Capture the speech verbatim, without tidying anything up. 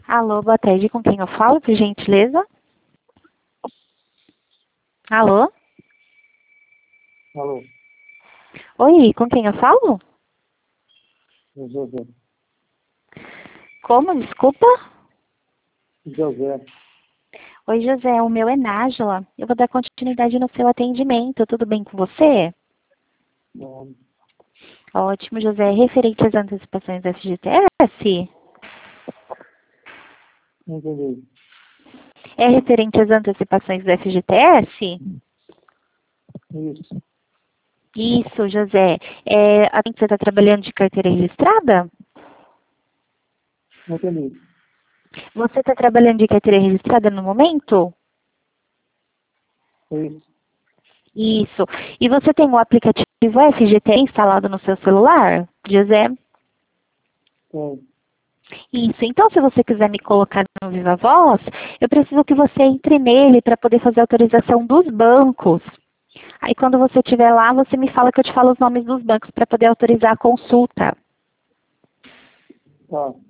Alô, boa tarde. Com quem eu falo, por gentileza? Alô? Alô, Oi, com quem eu falo? José. Como? Desculpa? José. Oi, José. O meu é Nájila. Eu vou dar continuidade no seu atendimento. Tudo bem com você? Não, Ótimo, José. Referente às antecipações do F G T S? não entendi. É referente às antecipações do F G T S? Isso, Isso, José. É, a você está trabalhando de carteira registrada? não entendi. Você está trabalhando de carteira registrada no momento? Isso, Isso. E você tem o aplicativo F G T instalado no seu celular, José? tem. Isso. Então, se você quiser me colocar no Viva Voz, eu preciso que você entre nele para poder fazer a autorização dos bancos. Aí, quando você estiver lá, você me fala que eu te falo os nomes dos bancos para poder autorizar a consulta. Tá.